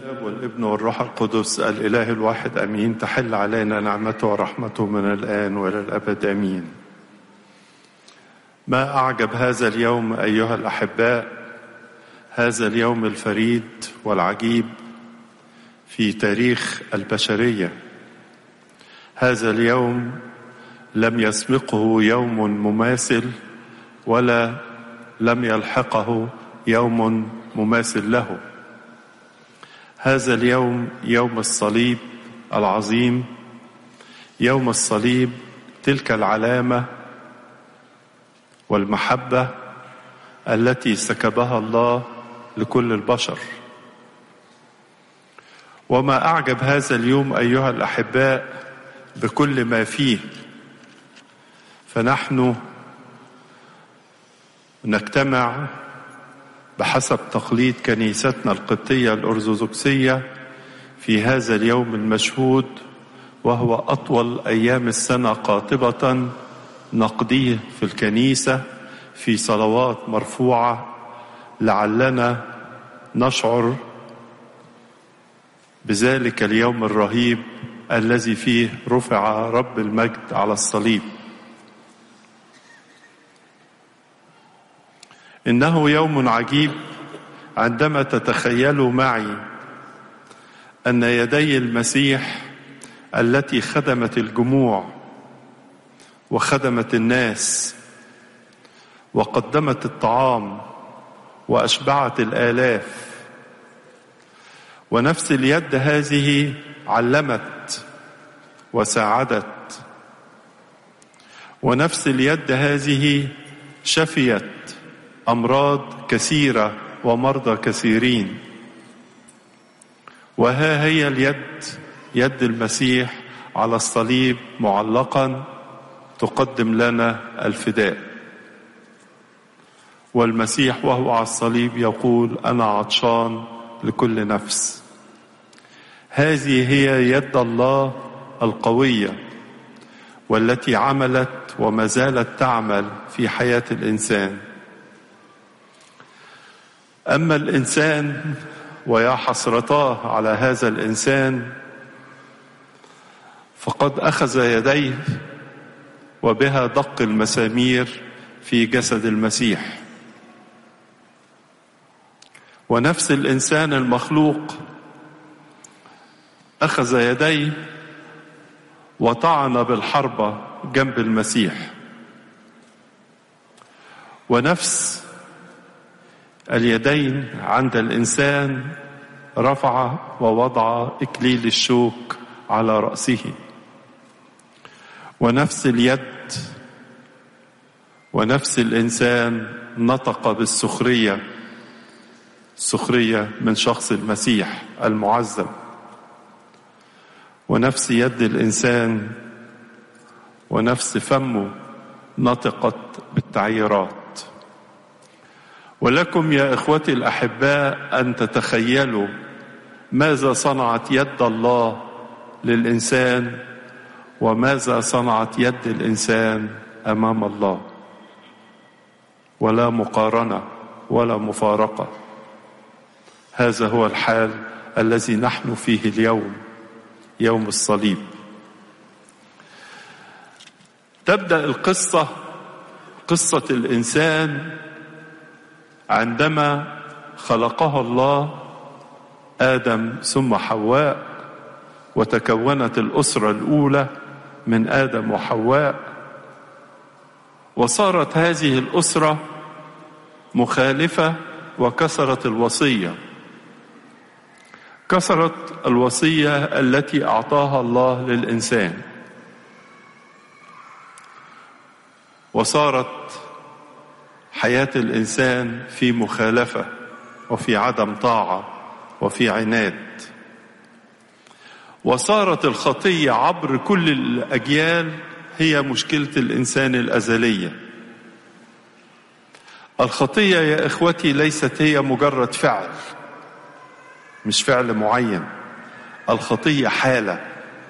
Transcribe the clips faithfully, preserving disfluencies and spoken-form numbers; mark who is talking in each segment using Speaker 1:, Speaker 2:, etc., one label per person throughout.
Speaker 1: الاب والابن والروح القدس الاله الواحد امين. تحل علينا نعمته ورحمته من الان والى الابد امين. ما اعجب هذا اليوم ايها الاحباء، هذا اليوم الفريد والعجيب في تاريخ البشريه. هذا اليوم لم يسبقه يوم مماثل ولا لم يلحقه يوم مماثل له. هذا اليوم يوم الصليب العظيم، يوم الصليب، تلك العلامة والمحبة التي سكبها الله لكل البشر. وما أعجب هذا اليوم أيها الأحباء بكل ما فيه، فنحن نجتمع بحسب تقليد كنيستنا القبطية الأرثوذكسية في هذا اليوم المشهود، وهو أطول أيام السنة قاطبة نقضيه في الكنيسة في صلوات مرفوعة، لعلنا نشعر بذلك اليوم الرهيب الذي فيه رفع رب المجد على الصليب. إنه يوم عجيب عندما تتخيلوا معي أن يدي المسيح التي خدمت الجموع وخدمت الناس وقدمت الطعام وأشبعت الآلاف، ونفس اليد هذه علمت وساعدت، ونفس اليد هذه شفيت أمراض كثيرة ومرضى كثيرين. وها هي اليد، يد المسيح على الصليب معلقا تقدم لنا الفداء. والمسيح وهو على الصليب يقول: أنا عطشان لكل نفس. هذه هي يد الله القوية والتي عملت وما زالت تعمل في حياة الإنسان. أما الإنسان ويا حسرتاه على هذا الإنسان، فقد أخذ يديه وبها دق المسامير في جسد المسيح. ونفس الإنسان المخلوق أخذ يديه وطعن بالحربة جنب المسيح. ونفس اليدين عند الإنسان رفع ووضع إكليل الشوك على رأسه. ونفس اليد ونفس الإنسان نطق بالسخرية، السخرية من شخص المسيح المعذب. ونفس يد الإنسان ونفس فمه نطقت بالتعييرات. ولكم يا إخوتي الأحباء أن تتخيلوا ماذا صنعت يد الله للإنسان وماذا صنعت يد الإنسان أمام الله. ولا مقارنة ولا مفارقة. هذا هو الحال الذي نحن فيه اليوم، يوم الصليب. تبدأ القصة، قصة الإنسان عندما خلقها الله آدم ثم حواء، وتكونت الأسرة الأولى من آدم وحواء. وصارت هذه الأسرة مخالفة وكسرت الوصية، كسرت الوصية التي أعطاها الله للإنسان. وصارت حياة الإنسان في مخالفة وفي عدم طاعة وفي عناد. وصارت الخطية عبر كل الأجيال هي مشكلة الإنسان الأزلية. الخطية يا إخوتي ليست هي مجرد فعل، مش فعل معين. الخطية حالة.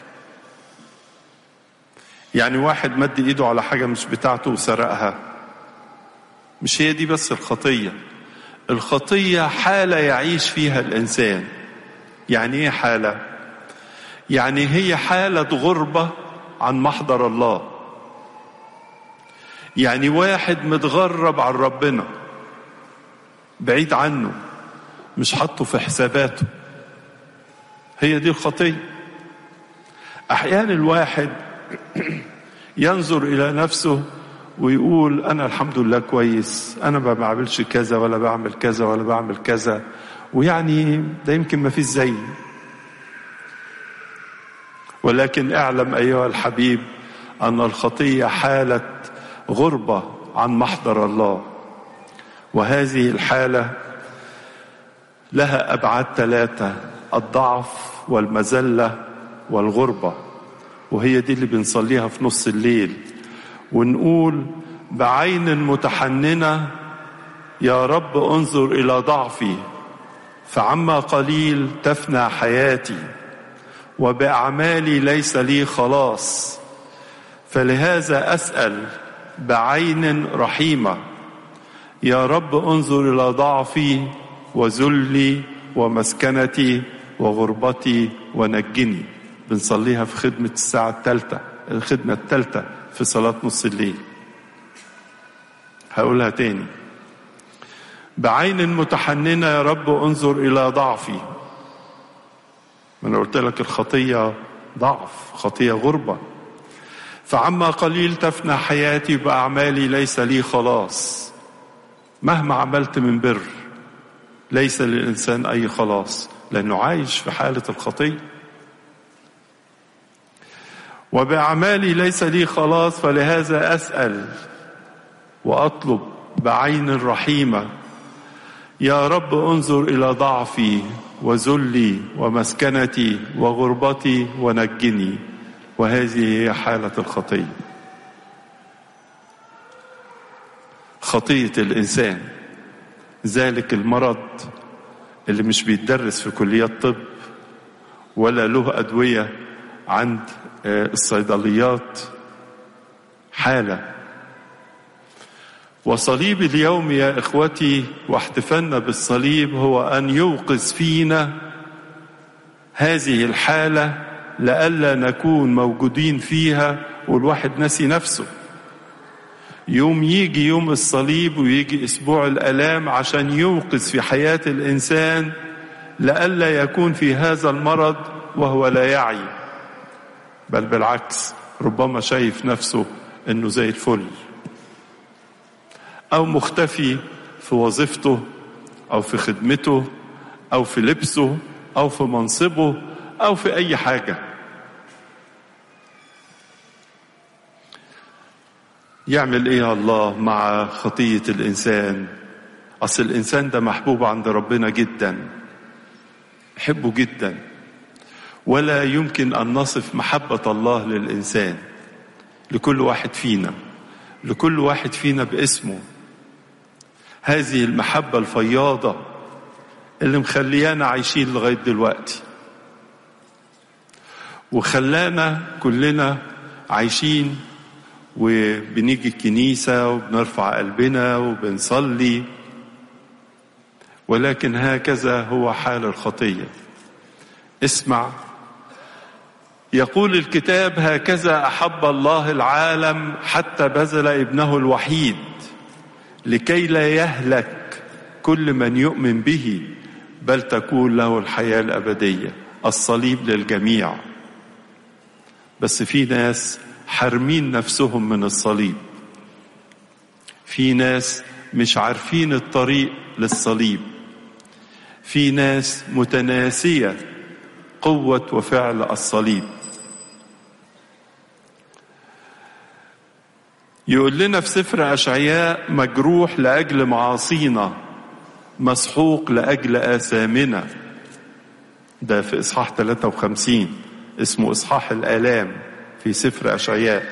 Speaker 1: يعني واحد مد إيده على حاجة مش بتاعته وسرقها، مش هي دي بس الخطية. الخطية حالة يعيش فيها الإنسان. يعني ايه حالة؟ يعني هي حالة غربة عن محضر الله. يعني واحد متغرب عن ربنا، بعيد عنه، مش حاطه في حساباته. هي دي الخطية. أحيانا الواحد ينظر إلى نفسه ويقول أنا الحمد لله كويس، أنا ما بعملش كذا ولا بعمل كذا ولا بعمل كذا، ويعني ده يمكن ما فيش زي. ولكن اعلم أيها الحبيب أن الخطية حالة غربة عن محضر الله، وهذه الحالة لها أبعاد ثلاثة: الضعف والمذلة والغربة. وهي دي اللي بنصليها في نص الليل ونقول: بعين متحننة يا رب انظر إلى ضعفي، فعما قليل تفنى حياتي، وبأعمالي ليس لي خلاص، فلهذا أسأل بعين رحيمة يا رب انظر إلى ضعفي وذلي ومسكنتي وغربتي ونجني. بنصليها في خدمة الساعة الثالثة، الخدمة الثالثة في صلاة نص الليل. هقولها تاني: بعين متحننة يا رب انظر إلى ضعفي. أنا قلت لك الخطية ضعف، خطية غربة. فعما قليل تفنى حياتي، بأعمالي ليس لي خلاص. مهما عملت من بر ليس للإنسان أي خلاص، لأنه عايش في حالة الخطية. وبأعمالي ليس لي خلاص، فلهذا أسأل وأطلب بعين رحيمة يا رب انظر إلى ضعفي وذلي ومسكنتي وغربتي ونجني. وهذه هي حالة الخطية. خطية الإنسان ذلك المرض اللي مش بيتدرس في كليات طب ولا له أدوية عند الصيدليات، حالة. وصليب اليوم يا إخوتي واحتفالنا بالصليب هو أن يوقظ فينا هذه الحالة، لئلا نكون موجودين فيها والواحد نسي نفسه. يوم يجي يوم الصليب ويجي أسبوع الآلام عشان يوقظ في حياة الإنسان، لئلا يكون في هذا المرض وهو لا يعي، بل بالعكس ربما شايف نفسه إنه زي الفل، أو مختفي في وظيفته أو في خدمته أو في لبسه أو في منصبه أو في أي حاجة. يعمل إيه الله مع خطية الإنسان؟ أصل الإنسان ده محبوب عند ربنا جدا، يحبه جدا، ولا يمكن أن نصف محبة الله للإنسان، لكل واحد فينا، لكل واحد فينا باسمه. هذه المحبة الفياضة اللي مخليانا عايشين لغاية دلوقتي، وخلانا كلنا عايشين وبنيجي الكنيسة وبنرفع قلبنا وبنصلي. ولكن هكذا هو حال الخطية. اسمع، يقول الكتاب: هكذا أحب الله العالم حتى بذل ابنه الوحيد لكي لا يهلك كل من يؤمن به بل تكون له الحياة الأبدية. الصليب للجميع، بس في ناس حارمين نفسهم من الصليب، في ناس مش عارفين الطريق للصليب، في ناس متناسية قوة وفعل الصليب. يقول لنا في سفر أشعياء: مجروح لأجل معاصينا، مسحوق لأجل آثامنا. ده في إصحاح ثلاثة وخمسين، اسمه إصحاح الآلام في سفر أشعياء.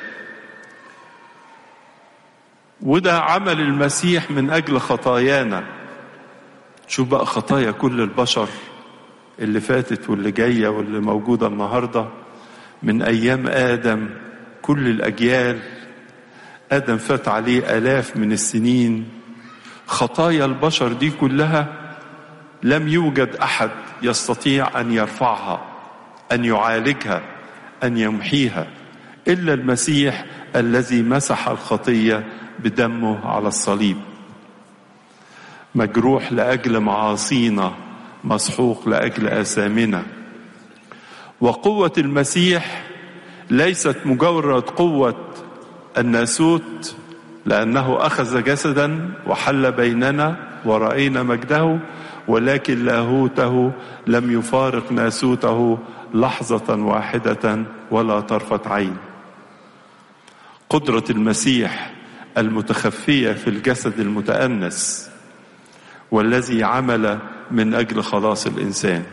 Speaker 1: وده عمل المسيح من أجل خطايانا. شوف بقى خطايا كل البشر اللي فاتت واللي جاية واللي موجودة النهاردة، من أيام آدم، كل الأجيال. آدم فات عليه آلاف من السنين. خطايا البشر دي كلها لم يوجد أحد يستطيع أن يرفعها، أن يعالجها، أن يمحيها، إلا المسيح الذي مسح الخطية بدمه على الصليب، مجروح لأجل معاصينا، مسحوق لأجل آثامنا. وقوة المسيح ليست مجرد قوة الناسوت، لأنه أخذ جسدا وحل بيننا ورأينا مجده، ولكن لاهوته لم يفارق ناسوته لحظة واحدة ولا طرفة عين. قدرة المسيح المتخفية في الجسد المتأنس والذي عمل من أجل خلاص الإنسان.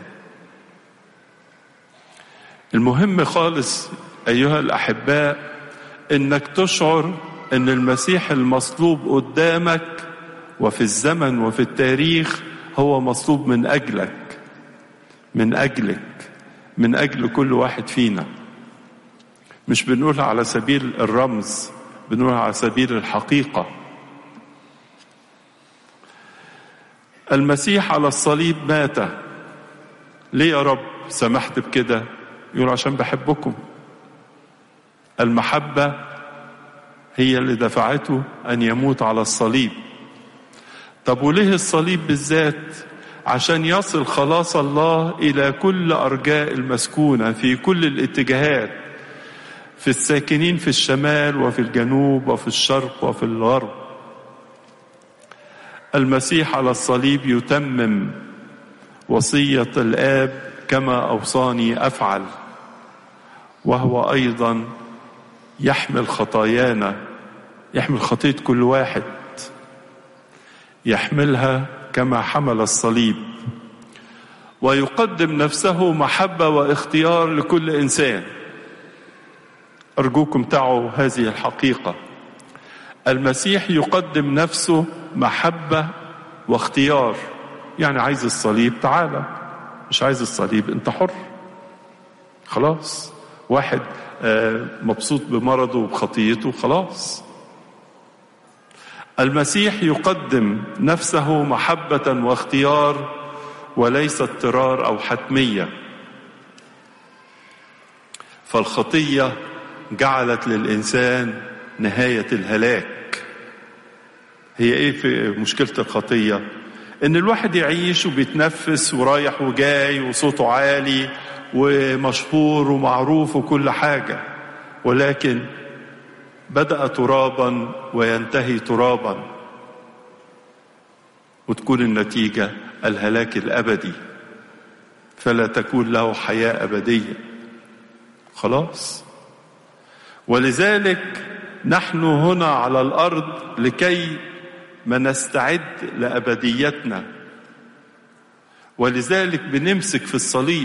Speaker 1: المهم خالص أيها الأحباء إنك تشعر إن المسيح المصلوب قدامك وفي الزمن وفي التاريخ هو مصلوب من أجلك، من أجلك، من أجل كل واحد فينا. مش بنقول على سبيل الرمز، بنقول على سبيل الحقيقة. المسيح على الصليب مات. ليه يا رب سمحت بكده؟ يقول عشان بحبكم. المحبة هي اللي دفعته أن يموت على الصليب. طب وليه الصليب بالذات؟ عشان يصل خلاص الله إلى كل أرجاء المسكونة في كل الاتجاهات، في الساكنين في الشمال وفي الجنوب وفي الشرق وفي الغرب. المسيح على الصليب يتمم وصية الآب كما أوصاني أفعل، وهو أيضا يحمل خطايانا، يحمل خطية كل واحد، يحملها كما حمل الصليب، ويقدم نفسه محبة واختيار لكل إنسان. أرجوكم تعوا هذه الحقيقة. المسيح يقدم نفسه محبة واختيار. يعني عايز الصليب تعالى، مش عايز الصليب انت حر. خلاص، واحد مبسوط بمرضه وبخطيته، خلاص. المسيح يقدم نفسه محبة واختيار وليس اضطرار أو حتمية. فالخطية جعلت للإنسان نهاية الهلاك. هي إيه في مشكلة الخطية؟ إن الواحد يعيش وبيتنفس ورايح وجاي وصوته عالي ومشهور ومعروف وكل حاجة، ولكن بدأ ترابا وينتهي ترابا، وتكون النتيجة الهلاك الأبدي، فلا تكون له حياة أبدية. خلاص. ولذلك نحن هنا على الأرض لكي ما نستعد لأبديتنا، ولذلك بنمسك في الصليب،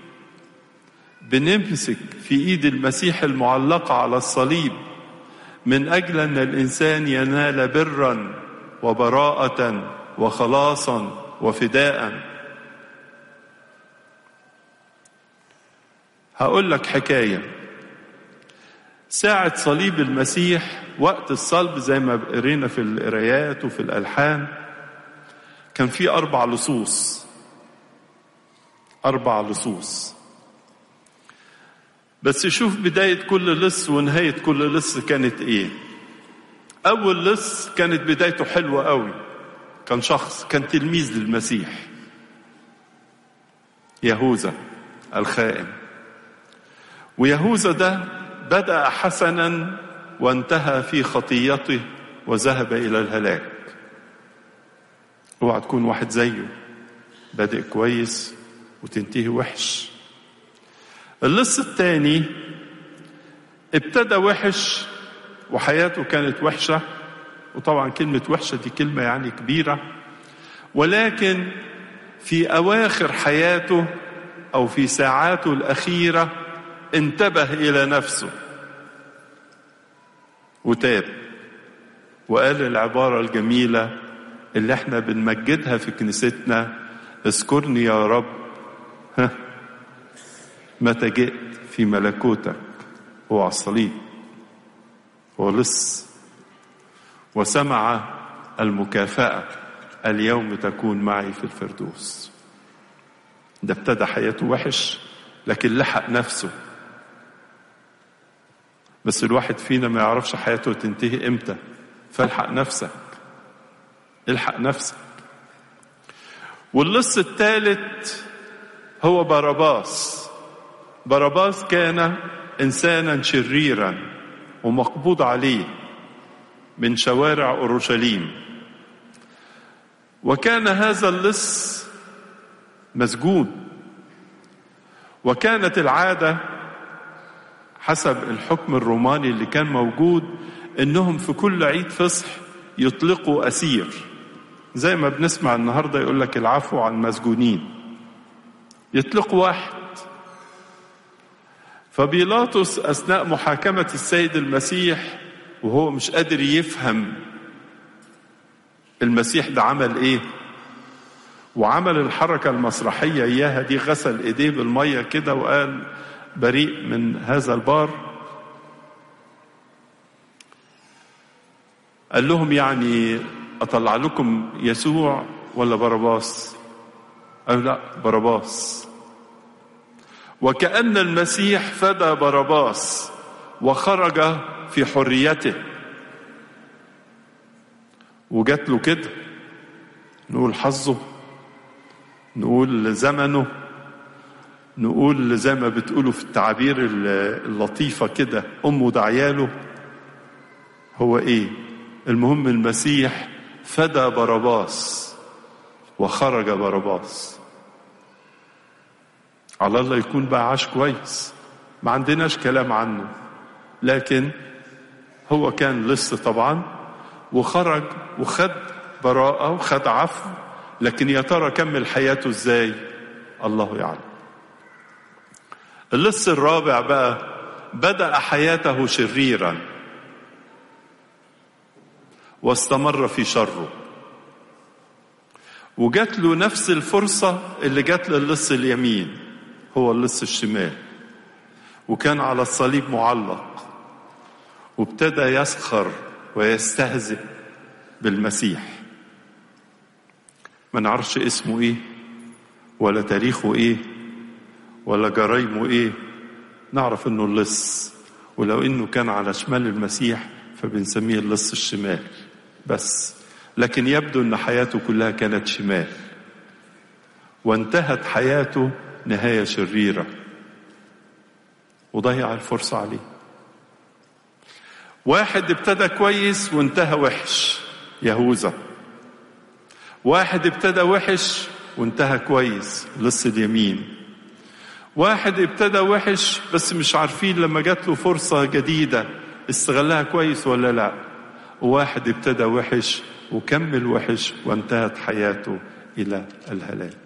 Speaker 1: بنمسك في إيد المسيح المعلقة على الصليب، من أجل أن الإنسان ينال برا وبراءة وخلاصا وفداء. هقول لك حكاية. ساعة صليب المسيح، وقت الصلب زي ما قرينا في القرايات وفي الألحان، كان في أربع لصوص. أربع لصوص. بس شوف بداية كل لص ونهاية كل لص كانت إيه. أول لص كانت بدايته حلوة قوي. كان شخص، كان تلميذ للمسيح، يهوذا الخائن. ويهوذا ده بدأ حسنا وانتهى في خطيته وذهب إلى الهلاك. اوعى تكون واحد زيه بادئ كويس وتنتهي وحش. اللص الثاني ابتدى وحش وحياته كانت وحشة، وطبعا كلمة وحشة دي كلمة يعني كبيرة، ولكن في أواخر حياته أو في ساعاته الأخيرة انتبه إلى نفسه وتاب، وقال العبارة الجميلة اللي احنا بنمجدها في كنيستنا: اذكرني يا رب ها متى جئت في ملكوتك. هو على الصليب، هو لص، وسمع المكافأة: اليوم تكون معي في الفردوس. ده ابتدى حياته وحش لكن لحق نفسه. بس الواحد فينا ما يعرفش حياته تنتهي امتى، فالحق نفسك، الحق نفسك. واللص الثالث هو باراباس. باراباس كان إنسانا شريرا ومقبوض عليه من شوارع أورشليم، وكان هذا اللص مسجون. وكانت العادة حسب الحكم الروماني اللي كان موجود إنهم في كل عيد فصح يطلقوا أسير، زي ما بنسمع النهاردة يقول لك العفو عن المسجونين، يطلقوا واحد. فبيلاطس أثناء محاكمة السيد المسيح وهو مش قادر يفهم المسيح ده عمل ايه، وعمل الحركة المسرحية اياها دي، غسل ايديه بالمية كده وقال بريء من هذا البار. قال لهم يعني اطلع لكم يسوع ولا باراباس؟ قالوا لا باراباس. وكأن المسيح فدى باراباس وخرج في حريته، وجات له كده نقول حظه، نقول زمنه، نقول زي ما بتقولوا في التعابير اللطيفة كده أمه دعياله. هو إيه؟ المهم المسيح فدى باراباس وخرج باراباس. على الله يكون بقى عاش كويس، ما عندناش كلام عنه، لكن هو كان لص طبعا وخرج وخد براءة وخد عفو. لكن يا ترى كمل حياته ازاي؟ الله يعلم. اللص الرابع بقى بدأ حياته شريرا واستمر في شره، وجات له نفس الفرصة اللي جات للص اليمين، هو اللص الشمال، وكان على الصليب معلق، وابتدى يسخر ويستهزئ بالمسيح. ما نعرفش اسمه ايه ولا تاريخه ايه ولا جرايمه ايه، نعرف انه اللص، ولو انه كان على شمال المسيح فبنسميه اللص الشمال بس. لكن يبدو ان حياته كلها كانت شمال، وانتهت حياته نهاية شريرة، وضيع الفرصة عليه. واحد ابتدى كويس وانتهى وحش، يهوذا. واحد ابتدى وحش وانتهى كويس، لص اليمين. واحد ابتدى وحش بس مش عارفين لما جات له فرصة جديدة استغلها كويس ولا لا. وواحد ابتدى وحش وكمل وحش وانتهت حياته إلى الهلاك.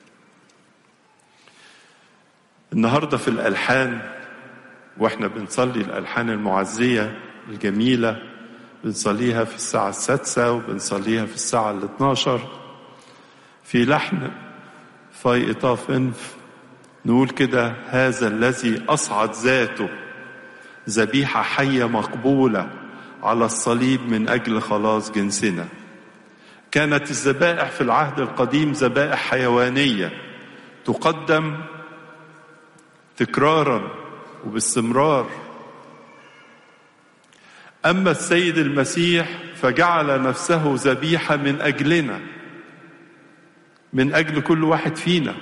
Speaker 1: النهاردة في الألحان واحنا بنصلي الألحان المعزية الجميلة، بنصليها في الساعة السادسة وبنصليها في الساعة الاثناشر، في لحن فاي إطاف انف نقول كده: هذا الذي أصعد ذاته ذبيحة حية مقبولة على الصليب من أجل خلاص جنسنا. كانت الذبائح في العهد القديم ذبائح حيوانية تقدم تكرارا وباستمرار. أما السيد المسيح فجعل نفسه ذبيحة من أجلنا، من أجل كل واحد فينا،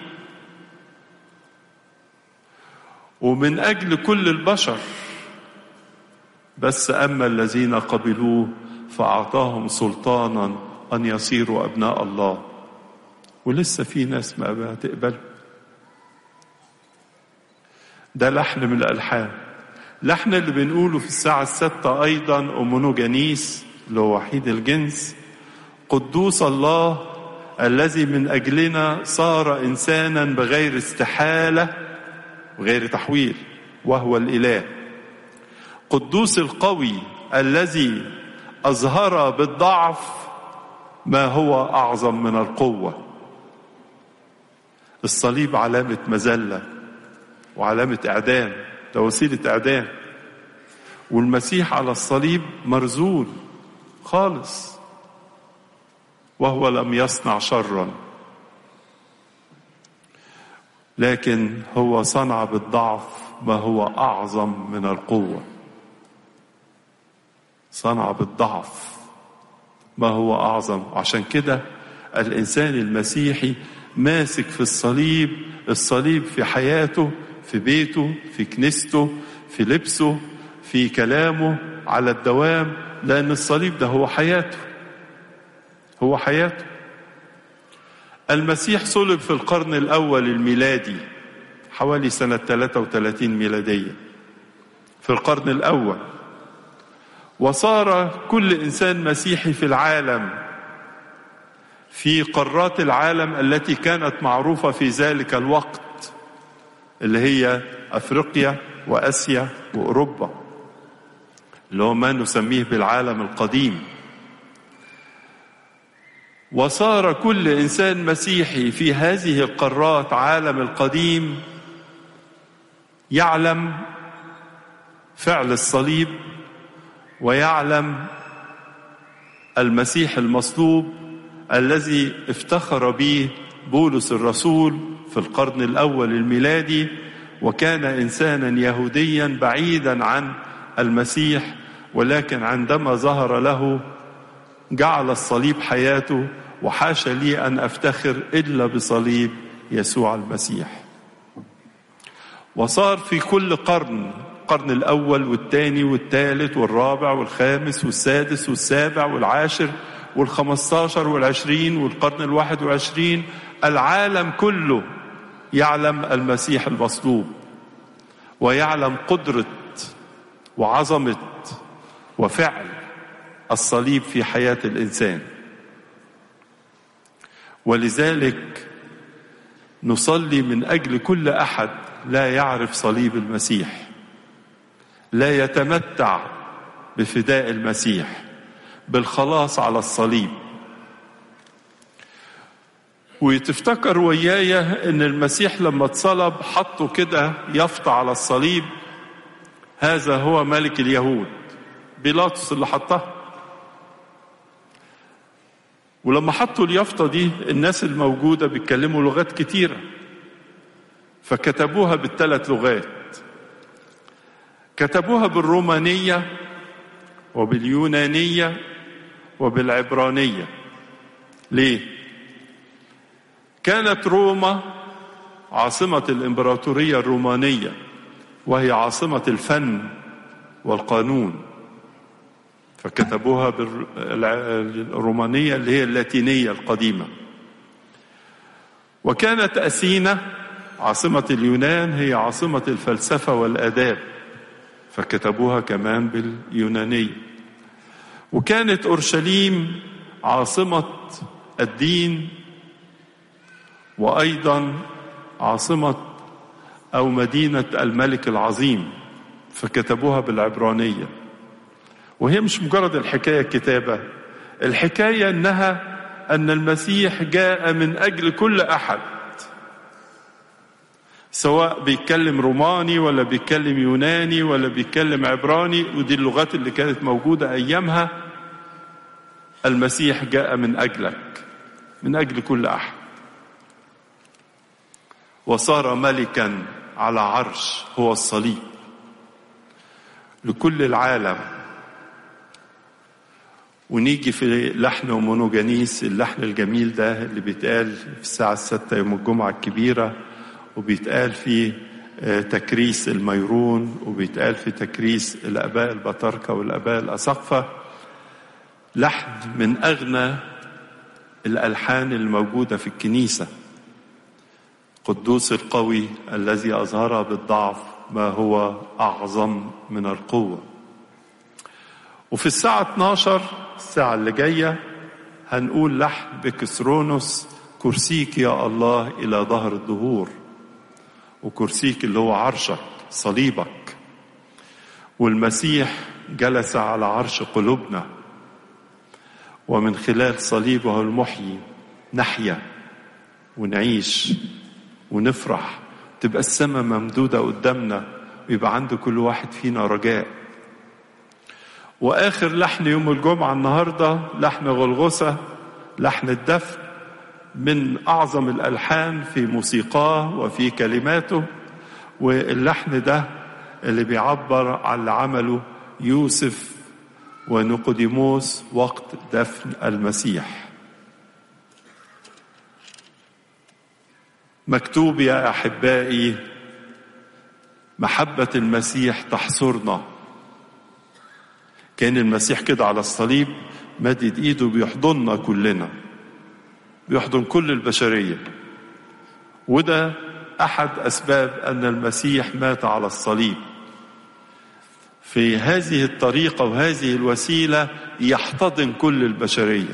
Speaker 1: ومن أجل كل البشر. بس أما الذين قبلوه فأعطاهم سلطانا أن يصيروا أبناء الله. ولسه في ناس ما بتقبل. ده لحن من الألحان. لحن اللي بنقوله في الساعة الستة أيضا أمونوجانيس اللي هو وحيد الجنس: قدوس الله الذي من أجلنا صار إنسانا بغير استحالة وغير تحويل، وهو الإله. قدوس القوي الذي أظهر بالضعف ما هو أعظم من القوة. الصليب علامة مذلة وعلامة إعدام، ده وسيلة إعدام، والمسيح على الصليب مرزول خالص، وهو لم يصنع شرا. لكن هو صنع بالضعف ما هو أعظم من القوة. صنع بالضعف ما هو أعظم. عشان كده الإنسان المسيحي ماسك في الصليب، الصليب في حياته، في بيته، في كنيسته، في لبسه، في كلامه على الدوام، لأن الصليب ده هو حياته، هو حياته. المسيح صلب في القرن الأول الميلادي حوالي سنة ثلاثة وثلاثين ميلادية، في القرن الأول. وصار كل إنسان مسيحي في العالم، في قارات العالم التي كانت معروفة في ذلك الوقت، اللي هي أفريقيا وأسيا وأوروبا، اللي هو ما نسميه بالعالم القديم. وصار كل إنسان مسيحي في هذه القارات عالم القديم يعلم فعل الصليب، ويعلم المسيح المصلوب الذي افتخر به بولس الرسول في القرن الأول الميلادي، وكان إنسانا يهوديا بعيدا عن المسيح، ولكن عندما ظهر له جعل الصليب حياته، وحاشا لي أن أفتخر إلا بصليب يسوع المسيح. وصار في كل قرن، القرن الأول والثاني والثالث والرابع والخامس والسادس والسابع والعاشر والخمستاشر والعشرين والقرن الواحد والعشرين، العالم كله يعلم المسيح المصلوب، ويعلم قدرة وعظمة وفعل الصليب في حياة الإنسان. ولذلك نصلي من أجل كل أحد لا يعرف صليب المسيح، لا يتمتع بفداء المسيح، بالخلاص على الصليب. وتفتكر ويايا ان المسيح لما اتصلب حطوا كده يافطة على الصليب، هذا هو ملك اليهود، بيلاطس اللي حطها. ولما حطوا اليافطة دي الناس الموجودة بيتكلموا لغات كتيرة، فكتبوها بالثلاث لغات. كتبوها بالرومانية وباليونانية وبالعبرانية. ليه؟ كانت روما عاصمة الإمبراطورية الرومانية، وهي عاصمة الفن والقانون، فكتبوها بالرومانية اللي هي اللاتينية القديمة. وكانت أثينا عاصمة اليونان هي عاصمة الفلسفة والآداب، فكتبوها كمان باليونانية. وكانت أورشليم عاصمة الدين، وأيضا عاصمة أو مدينة الملك العظيم، فكتبوها بالعبرانية. وهي مش مجرد الحكاية كتابة، الحكاية أنها أن المسيح جاء من أجل كل أحد، سواء بيتكلم روماني ولا بيتكلم يوناني ولا بيتكلم عبراني، ودي اللغات اللي كانت موجودة أيامها. المسيح جاء من أجلك، من أجل كل أحد، وصار ملكا على عرش هو الصليب لكل العالم. ونيجي في لحن ومونوجانيس، اللحن الجميل ده اللي بيتقال في الساعة الستة يوم الجمعة الكبيرة، وبيتقال في تكريس الميرون، وبيتقال في تكريس الآباء البطاركة والآباء الأساقفة. لحن من أغنى الألحان الموجودة في الكنيسة. قدوس القوي الذي أظهر بالضعف ما هو أعظم من القوة. وفي الساعة اتناشر الساعة اللي جاية هنقول لحن بكسرونوس، كرسيك يا الله إلى ظهر الدهور. وكرسيك اللي هو عرشك، صليبك، والمسيح جلس على عرش قلوبنا، ومن خلال صليبه المحيي نحيا ونعيش ونفرح، تبقى السماء ممدودة قدامنا، ويبقى عند كل واحد فينا رجاء. وآخر لحن يوم الجمعة النهاردة لحن غلغسة، لحن الدفن، من أعظم الألحان في موسيقاه وفي كلماته، واللحن ده اللي بيعبر عن اللي عمله يوسف ونيقوديموس وقت دفن المسيح. مكتوب يا أحبائي: محبة المسيح تحصرنا. كان المسيح كده على الصليب مدد ايده بيحضننا كلنا، بيحضن كل البشرية، وده أحد أسباب أن المسيح مات على الصليب. في هذه الطريقة وهذه الوسيلة يحتضن كل البشرية.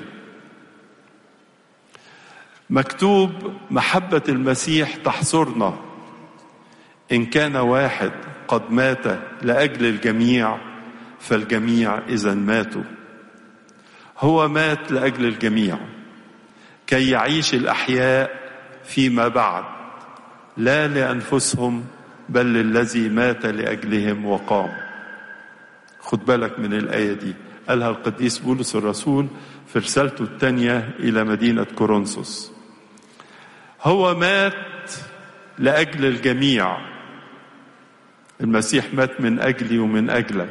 Speaker 1: مكتوب: محبة المسيح تحصرنا، إن كان واحد قد مات لأجل الجميع فالجميع إذن ماتوا. هو مات لأجل الجميع كي يعيش الأحياء فيما بعد، لا لأنفسهم بل للذي مات لأجلهم وقام. خد بالك من الآية دي، قالها القديس بولس الرسول في رسالته الثانية إلى مدينة كورنثوس. هو مات لأجل الجميع. المسيح مات من أجلي ومن أجلك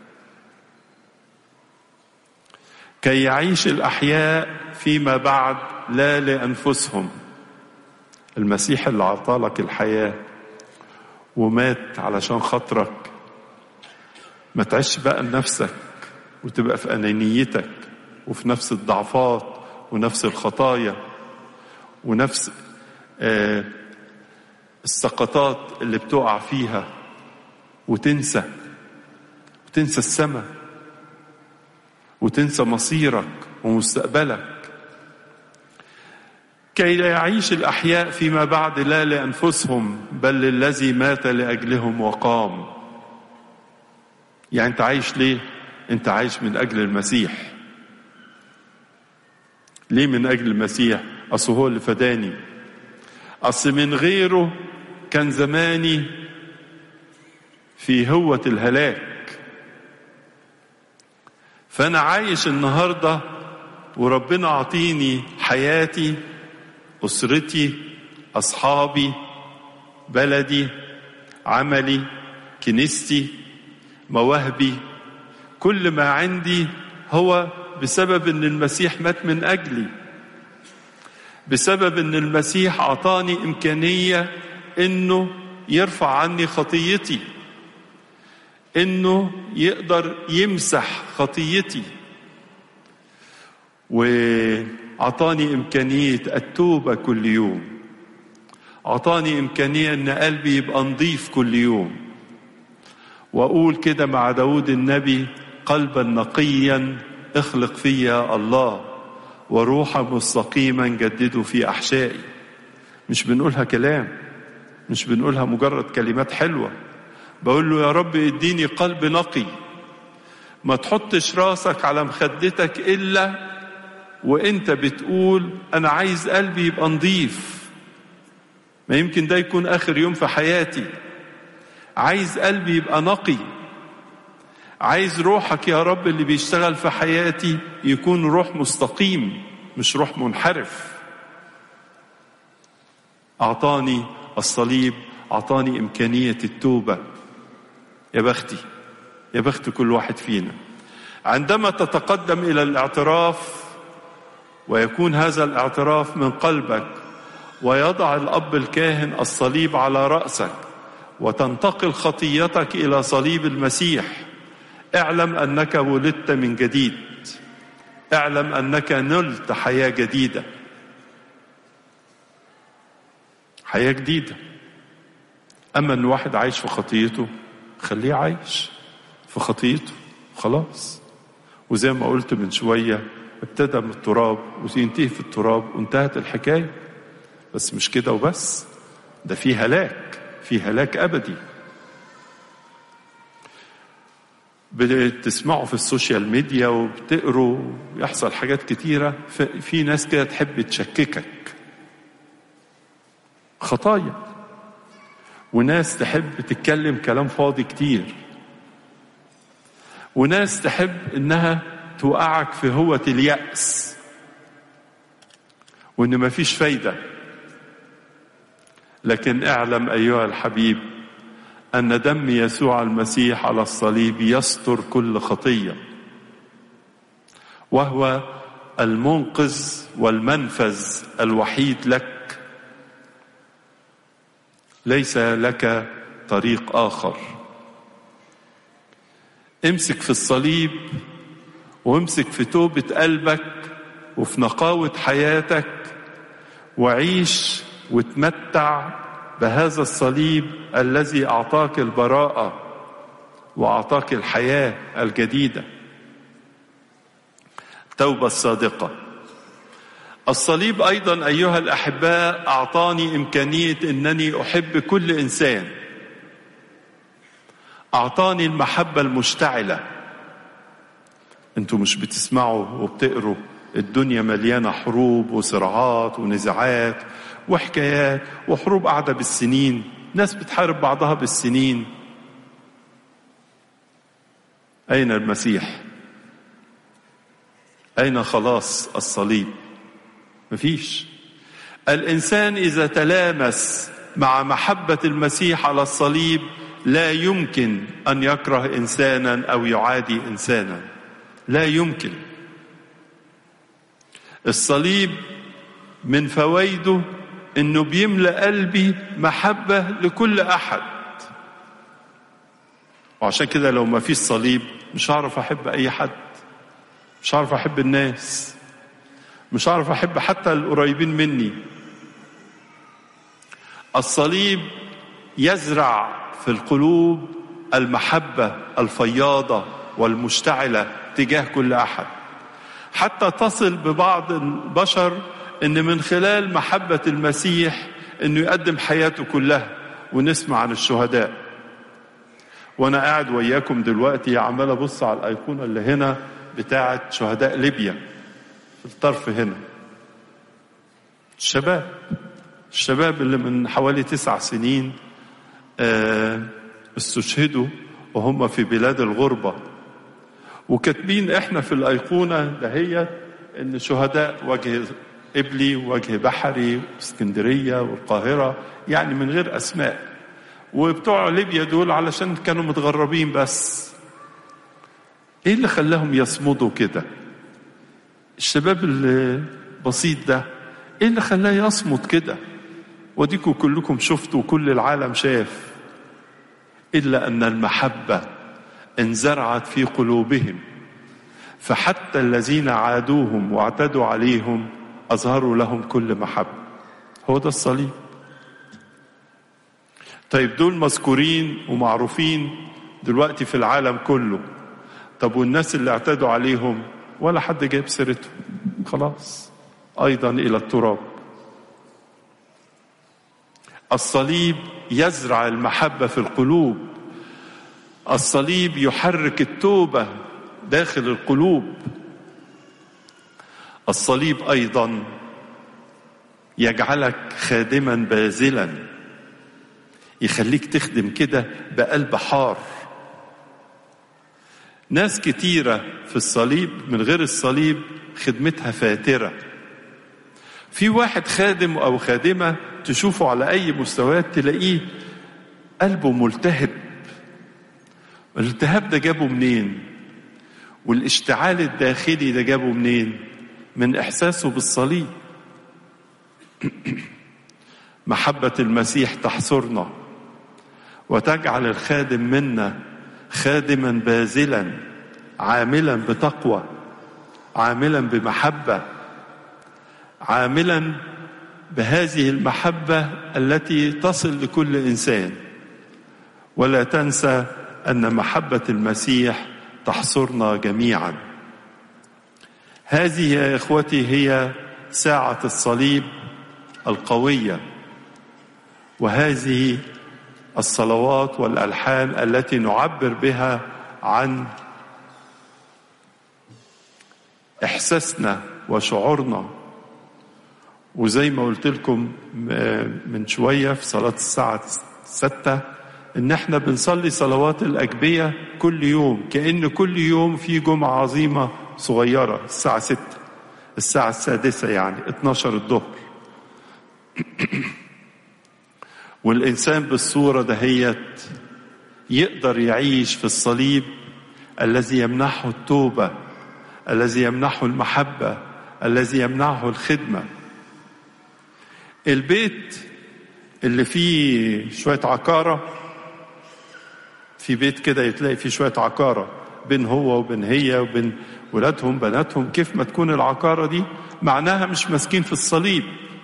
Speaker 1: كي يعيش الأحياء فيما بعد لا لأنفسهم. المسيح اللي عطالك الحياة ومات علشان خاطرك، ما تعيش بقى لنفسك وتبقى في أنانيتك وفي نفس الضعفات ونفس الخطايا ونفس آه السقطات اللي بتقع فيها، وتنسى وتنسى السماء وتنسى مصيرك ومستقبلك. كي لا يعيش الأحياء فيما بعد لا لأنفسهم بل للذي مات لأجلهم وقام. يعني أنت عايش ليه؟ أنت عايش من أجل المسيح. ليه من أجل المسيح؟ أصل هو اللي فداني. أصل من غيره كان زماني في هوة الهلاك. فأنا عايش النهاردة وربنا عطيني حياتي، أسرتي، أصحابي، بلدي، عملي، كنيستي، مواهبي. كل ما عندي هو بسبب أن المسيح مات من أجلي، بسبب أن المسيح أعطاني إمكانية أنه يرفع عني خطيتي، أنه يقدر يمسح خطيتي، وأعطاني إمكانية التوبة كل يوم، أعطاني إمكانية أن قلبي يبقى نظيف كل يوم، وأقول كده مع داود النبي: قلبا نقيا اخلق فيا الله، وروحا مستقيما جدده في أحشائي. مش بنقولها كلام، مش بنقولها مجرد كلمات حلوة، بقول له: يا رب اديني قلب نقي. ما تحطش راسك على مخدتك إلا وانت بتقول أنا عايز قلبي يبقى نظيف. ما يمكن ده يكون آخر يوم في حياتي. عايز قلبي يبقى نقي، عايز روحك يا رب اللي بيشتغل في حياتي يكون روح مستقيم مش روح منحرف. أعطاني الصليب، أعطاني إمكانية التوبة. يا بختي، يا بخت كل واحد فينا عندما تتقدم إلى الاعتراف، ويكون هذا الاعتراف من قلبك، ويضع الأب الكاهن الصليب على رأسك، وتنتقل خطيتك إلى صليب المسيح. اعلم أنك ولدت من جديد، اعلم أنك نلت حياة جديدة، حياة جديدة. أما أن واحد عايش في خطيته، خليه عايش في خطيته خلاص. وزي ما قلت من شوية، ابتدى من التراب وينتهي في التراب وانتهت الحكاية. بس مش كده وبس، ده في هلاك، في هلاك أبدي. بتسمعوا في السوشيال ميديا وبتقروا يحصل حاجات كتيرة، في ناس كده تحب تشككك خطايا، وناس تحب تتكلم كلام فاضي كتير، وناس تحب انها توقعك في هوة اليأس، وإن مفيش فايدة. لكن اعلم أيها الحبيب أن دم يسوع المسيح على الصليب يستر كل خطية، وهو المنقذ والمنفذ الوحيد لك، ليس لك طريق آخر. امسك في الصليب، وامسك في توبة قلبك وفي نقاوة حياتك، وعيش وتمتع بهذا الصليب الذي أعطاك البراءة وأعطاك الحياة الجديدة. التوبة الصادقة. الصليب أيضا أيها الأحباء أعطاني إمكانية أنني أحب كل إنسان، أعطاني المحبة المشتعلة. أنتوا مش بتسمعوا وبتقروا الدنيا مليانة حروب وصراعات ونزاعات وحكايات وحروب قاعدة بالسنين، ناس بتحارب بعضها بالسنين. أين المسيح؟ أين خلاص الصليب؟ مفيش. الإنسان إذا تلامس مع محبة المسيح على الصليب لا يمكن أن يكره إنسانا أو يعادي إنسانا، لا يمكن. الصليب من فوائده إنه بيملأ قلبي محبة لكل أحد، وعشان كده لو ما فيش صليب مش هعرف أحب أي حد، مش هعرف أحب الناس، مش هعرف أحب حتى القريبين مني. الصليب يزرع في القلوب المحبة الفياضة والمشتعلة تجاه كل أحد، حتى تصل ببعض البشر إن من خلال محبة المسيح إنه يقدم حياته كلها. ونسمع عن الشهداء، وأنا قاعد وياكم دلوقتي عمال أبص على الأيقونة اللي هنا بتاعة شهداء ليبيا في الطرف هنا. الشباب الشباب اللي من حوالي تسع سنين استشهدوا وهم في بلاد الغربة، وكاتبين احنا في الأيقونة دهيت ان شهداء وجه إبلي ووجه بحري واسكندرية والقاهرة، يعني من غير أسماء. وبتوع ليبيا دول علشان كانوا متغربين بس. ايه اللي خلاهم يصمدوا كده؟ الشباب البسيط ده ايه اللي خلاه يصمد كده؟ وديكوا كلكم شفتوا وكل العالم شاف. إلا أن المحبة انزرعت في قلوبهم، فحتى الذين عادوهم واعتدوا عليهم أظهروا لهم كل محبة. هو ده الصليب. طيب دول مذكورين ومعروفين دلوقتي في العالم كله، طب والناس اللي اعتدوا عليهم ولا حد جايب سيرتهم، خلاص أيضا إلى التراب. الصليب يزرع المحبة في القلوب. الصليب يحرك التوبة داخل القلوب. الصليب أيضا يجعلك خادما باذلا، يخليك تخدم كده بقلب حار. ناس كتيرة في الصليب من غير الصليب خدمتها فاترة. في واحد خادم أو خادمة تشوفه على أي مستويات تلاقيه قلبه ملتهب. الالتهاب ده جابه منين؟ والاشتعال الداخلي ده جابه منين؟ من إحساسه بالصليب. محبة المسيح تحصرنا وتجعل الخادم منا خادما باذلا، عاملا بتقوى، عاملا بمحبة، عاملا بهذه المحبة التي تصل لكل إنسان. ولا تنسى أن محبة المسيح تحصرنا جميعا. هذه يا إخوتي هي ساعة الصليب القوية، وهذه الصلوات والألحان التي نعبر بها عن إحساسنا وشعورنا. وزي ما قلت لكم من شوية في صلاة الساعة ستة إن احنا بنصلي صلوات الأجبية كل يوم، كأن كل يوم في جمعة عظيمة صغيرة الساعة ستة. الساعة السادسة يعني اتناشر الظهر. والإنسان بالصورة دهيت يقدر يعيش في الصليب الذي يمنحه التوبة، الذي يمنحه المحبة، الذي يمنحه الخدمة. البيت اللي فيه شوية عكارة، في بيت كده يتلاقي فيه شوية عكارة بين هو وبين هي وبين ولادهم بناتهم، كيف ما تكون العكارة دي معناها مش ماسكين في الصليب،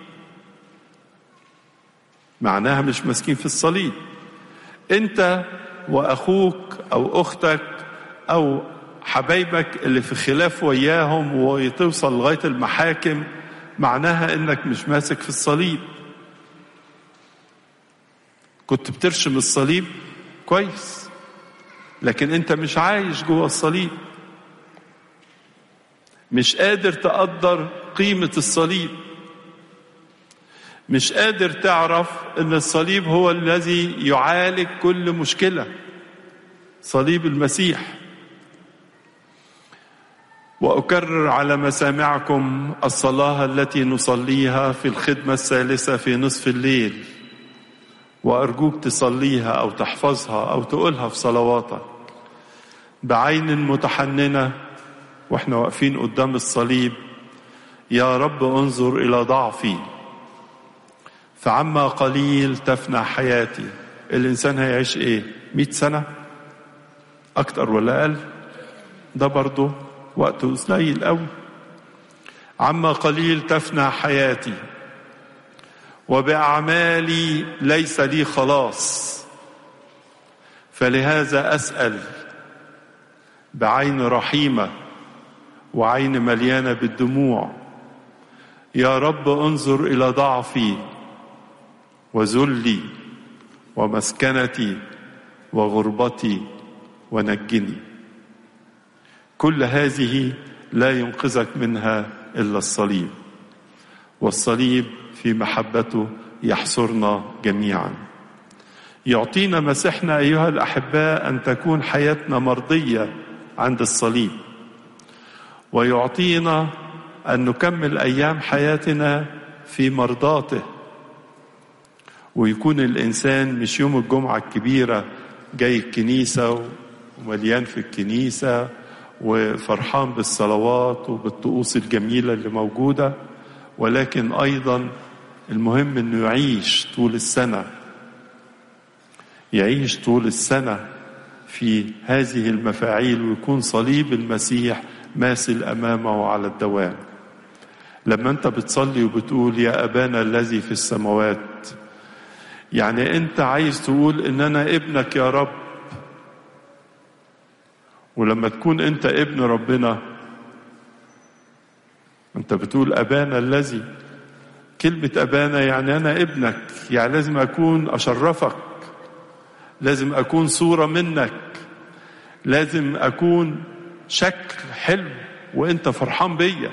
Speaker 1: معناها مش ماسكين في الصليب. انت واخوك او اختك او حبايبك اللي في خلاف وياهم وتوصل لغاية المحاكم، معناها انك مش ماسك في الصليب. كنت بترشم الصليب كويس، لكن انت مش عايش جوه الصليب، مش قادر تقدر قيمة الصليب، مش قادر تعرف ان الصليب هو الذي يعالج كل مشكلة، صليب المسيح. وأكرر على مسامعكم الصلاة التي نصليها في الخدمة الثالثة في نصف الليل، وأرجوك تصليها أو تحفظها أو تقولها في صلواتك بعين متحننة وإحنا واقفين قدام الصليب. يا رب انظر إلى ضعفي، فعما قليل تفنى حياتي. الإنسان هيعيش إيه؟ مئة سنة أكتر ولا أقل؟ ده برضو وقته قليل قوي. عما قليل تفنى حياتي، وبأعمالي ليس لي خلاص، فلهذا أسأل بعين رحيمة وعين مليانة بالدموع: يا رب انظر إلى ضعفي وذلي ومسكنتي وغربتي ونجني. كل هذه لا ينقذك منها إلا الصليب، والصليب في محبته يحصرنا جميعا. يعطينا مسيحنا أيها الأحباء أن تكون حياتنا مرضية عند الصليب، ويعطينا أن نكمل أيام حياتنا في مرضاته، ويكون الإنسان مش يوم الجمعة الكبيرة جاي الكنيسة ومليان في الكنيسة وفرحان بالصلوات وبالطقوس الجميلة اللي موجودة، ولكن أيضا المهم أنه يعيش طول السنة، يعيش طول السنة في هذه المفاعيل، ويكون صليب المسيح ماثل أمامه على الدوام. لما أنت بتصلي وبتقول يا أبانا الذي في السماوات، يعني أنت عايز تقول إن أنا ابنك يا رب. ولما تكون أنت ابن ربنا أنت بتقول أبانا الذي. كلمة أبانا يعني أنا ابنك، يعني لازم أكون أشرفك، لازم أكون صورة منك، لازم أكون شكل حلو وأنت فرحان بيا.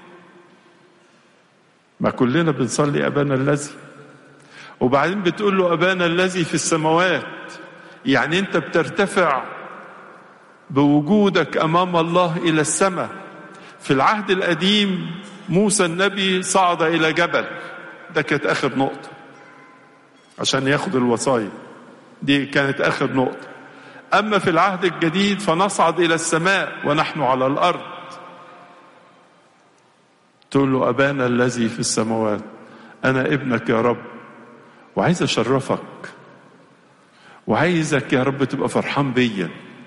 Speaker 1: ما كلنا بنصلي أبانا الذي، وبعدين بتقول له أبانا الذي في السماوات، يعني أنت بترتفع بوجودك أمام الله إلى السماء. في العهد القديم موسى النبي صعد إلى جبل، ده كانت آخر نقطة عشان ياخد الوصايا، دي كانت آخر نقطة. أما في العهد الجديد فنصعد إلى السماء ونحن على الأرض. تقول له أبانا الذي في السماوات، أنا ابنك يا رب، وعايز أشرفك، وعايزك يا رب تبقى فرحان بيا،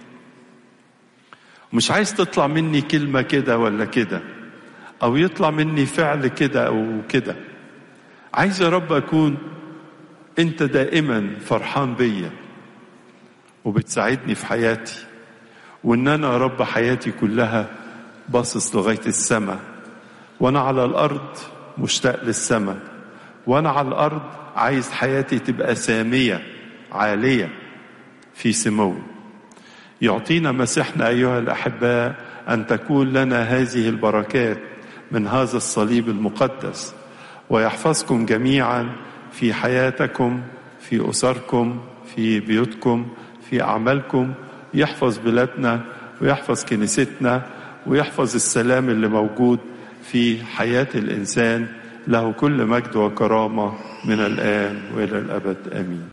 Speaker 1: مش عايز تطلع مني كلمة كده ولا كده، أو يطلع مني فعل كده أو كده. عايز يا رب أكون أنت دائما فرحان بيا وبتساعدني في حياتي، وإن أنا يا رب حياتي كلها باصص لغاية السماء، وأنا على الأرض مشتاق للسماء، وأنا على الأرض عايز حياتي تبقى سامية عالية في سمو. يعطينا مسيحنا أيها الأحباء أن تكون لنا هذه البركات من هذا الصليب المقدس، ويحفظكم جميعا في حياتكم، في أسركم، في بيوتكم، في أعمالكم. يحفظ بلادنا ويحفظ كنيستنا ويحفظ السلام اللي موجود في حياة الإنسان. له كل مجد وكرامة من الآن وإلى الأبد آمين.